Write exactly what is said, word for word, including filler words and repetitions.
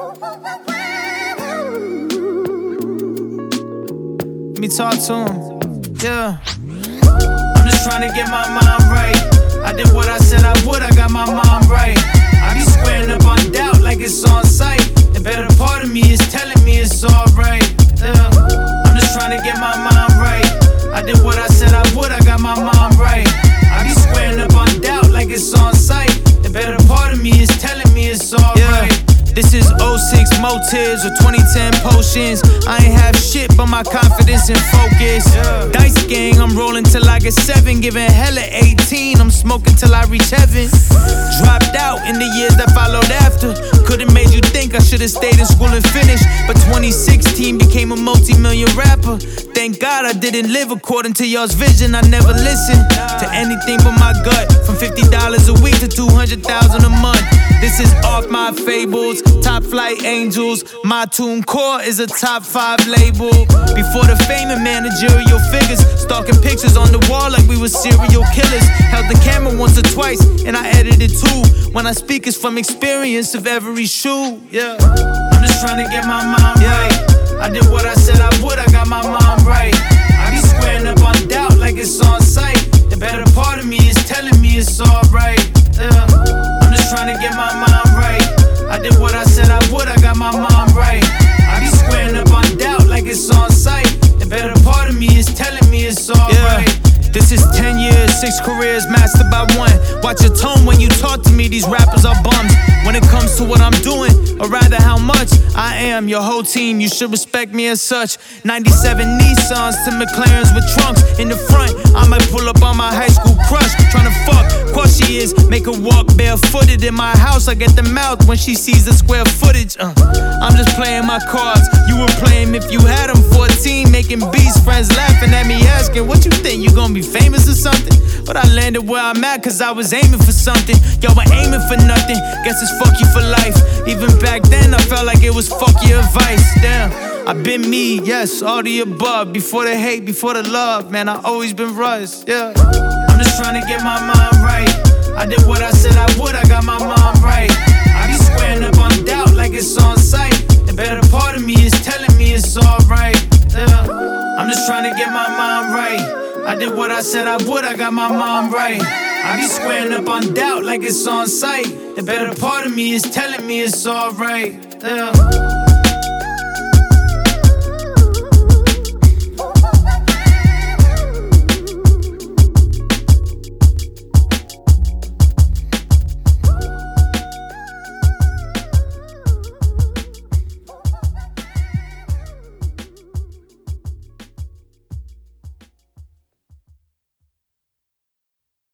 Let me talk to him. Yeah. I'm just trying to get my mind right. I did what I said I would, I got my mind right. I be squaring up on doubt like it's on sight. The better part of me is telling me it's alright. Yeah. I'm just trying to get my mind right. I did what I said I would, I got my mind right. I be squaring up on doubt like it's on sight. The better part of me is telling me it's alright. Yeah. This is oh six motives or twenty ten potions. I ain't have shit but my confidence and focus. Yeah. Dice gang, I'm rolling till I get seven. Giving hella eighteen, I'm smoking till I reach heaven. Dropped out in the years that followed after. Could've made you think I should've stayed in school and finished. But twenty sixteen became a multi-million rapper. Thank God I didn't live according to y'all's vision. I never listened to anything but my gut. From fifty dollars a week to two hundred thousand a month. This is off my fables, top flight angels. My TuneCore is a top five label. Before the fame and managerial figures, stalking pictures on the wall like we were serial killers. Held the camera once or twice, and I edited too. When I speak, it's from experience of every shoe. Yeah, I'm just trying to get my mind right. I did what I said I would, I got my mind right. I be squaring up on doubt like it's on sight. The better part of me is telling me it's alright. Yeah. I'm just trying to get my mind right. I did what I said I would, I got my mind right. I be squaring up on doubt like it's on sight. The better part of me is telling me it's alright. Yeah. This is ten years, six careers, mastered by one. Watch your tone when you talk to me, these rappers are bums. When it comes to what I'm doing, or rather how much I am your whole team, you should respect me as such. ninety-seven Nissans to McLarens with trunks. In the front, I might pull up on my high school crush. Tryna fuck, course she is. Make her walk barefooted in my house. I get the mouth when she sees the square footage. uh, I'm just playing my cards. You would play 'em if you had them. Fourteen, making beats, friends laughing at me asking, what you think, you gonna be famous or something? But I landed where I'm at cause I was aiming for something. Y'all were aiming for nothing, guess it's fuck you for life. Even back then I felt like it was fuck your advice. Damn, I've been me, yes, all the above. Before the hate, before the love, man, I always been Russ, yeah. I'm just trying to get my mind right. I did what I said I would, I got my mind right. I be squaring up on doubt like it's on sight. The better part of me is telling me it's alright, yeah. I'm just trying to get my mind right. I did what I said I would, I got my mind right. I be squaring up on doubt like it's on sight. The better part of me is telling me it's alright, yeah.